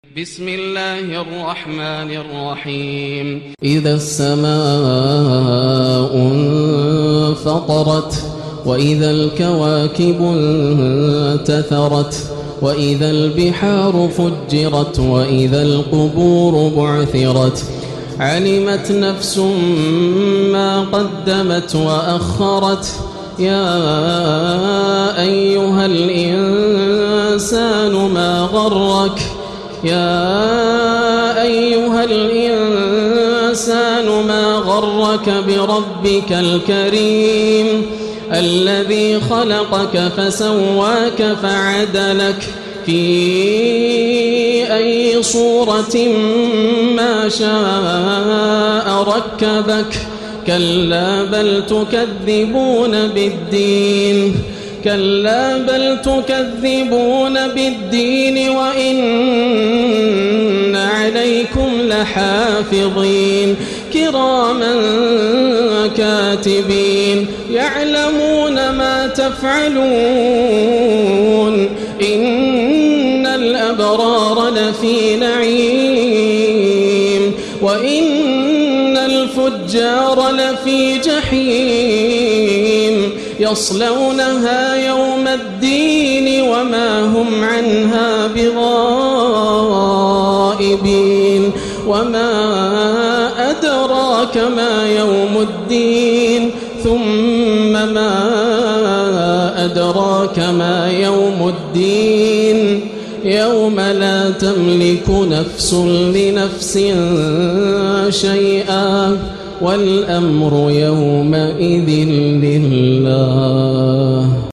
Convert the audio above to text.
بسم الله الرحمن الرحيم. إذا السماء انفطرت وإذا الكواكب انتثرت وإذا البحار فجرت وإذا القبور بعثرت علمت نفس ما قدمت وأخرت يا أيها الإنسان ما غرك يا أيها الإنسان ما غرك بربك الكريم الذي خلقك فسواك فعدلك في أي صورة ما شاء ركبك كلا بل تكذبون بالدين كلا بل تكذبون بالدين وإن عليكم لحافظين كراما كاتبين يعلمون ما تفعلون إن الأبرار لفي نعيم وإن الفجار لفي جحيم يصلونها يوم الدين وما هم عنها بغائبين وما أدراك ما يوم الدين ثم ما أدراك ما يوم الدين يوم لا تملك نفس لنفس شيئا والأمر يومئذ لله.